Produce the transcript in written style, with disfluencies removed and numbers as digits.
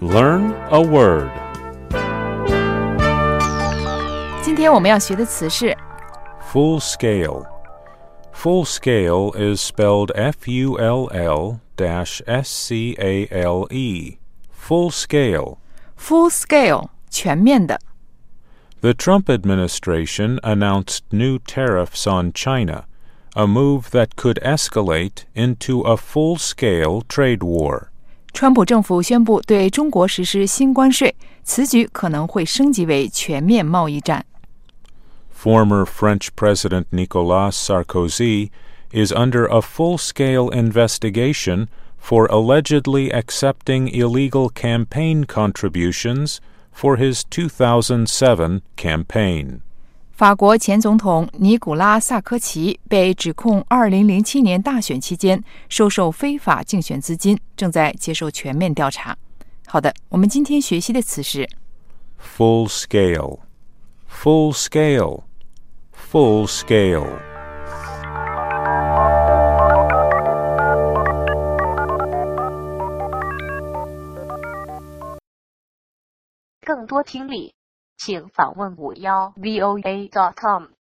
Learn a word. 今天我们要学的词是 Full scale. Full scale is spelled Full-SCALE. Full scale. full scale 全面的。 The Trump administration announced new tariffs on China, a move that could escalate into a full-scale trade war. 川普政府宣布对中国实施新关税，此举可能会升级为全面贸易战。 Former French President Nicolas Sarkozy is under a full-scale investigation for allegedly accepting illegal campaign contributions for his 2007 campaign. 法国前总统尼古拉·萨科齐被指控2007年大选期间收受非法竞选资金，正在接受全面调查。好的，我们今天学习的词是 Full scale. Full scale. Full scale. 更多听力，请访问51voa.com。